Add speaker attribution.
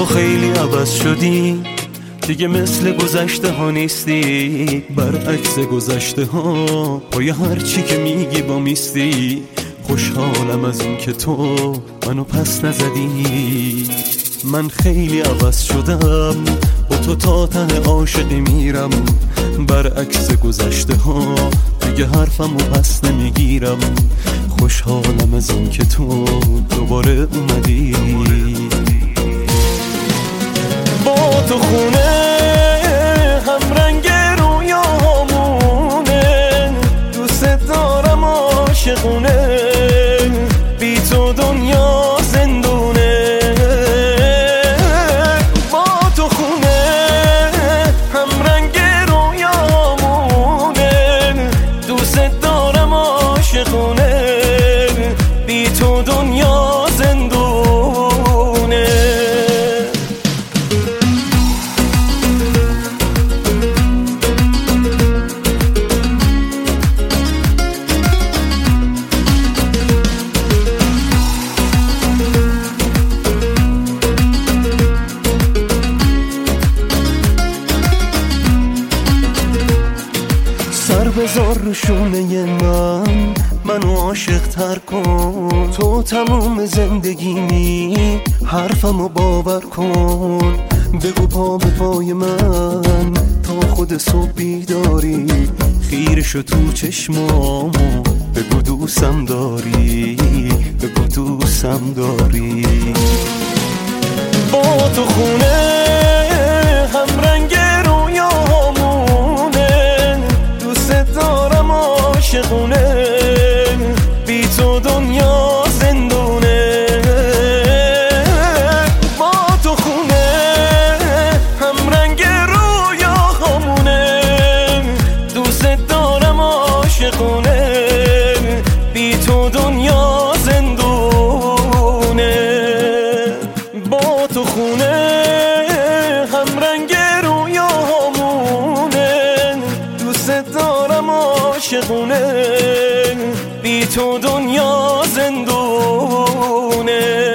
Speaker 1: خیلی عوض شدی، دیگه مثل گذشته ها نیستی. برعکس گذشته ها پای هر چی که میگی با میستی. خوشحالم از این که تو منو پس نزدی. من خیلی عوض شدم، با تو تا ته عاشقی میرم. برعکس گذشته ها دیگه حرفمو پس نمیگیرم. خوشحالم از این که تو دوباره اومدی. با تو خونه هم رنگ رویامونه، دوست دارم عاشقونه، بی تو دنیا زندونه. با تو خونه هم رنگ رویامونه، دوست دارم عاشقونه، بی تو دنیا زندونه. سر بذار رو شونه منو عاشق تر کن. تو تموم زندگیمی، حرفمو باور کن. بگو پا به پای من تا خود صبح بیداری. خیره شو تو چشمامو، بگو دوستم داری، بگو دوستم داری. با تو خونه هم رنگ رویامونه، دوست دارم عاشقونه، بی تو دنیا زندونه. با تو خونه هم رنگ رویامونه، دوست دارم عاشقونه، بی تو دنیا زندونه. با تو خونه هم رنگ رویامونه، دوست دارم عاشقونه، بی تو دنیا زندونه.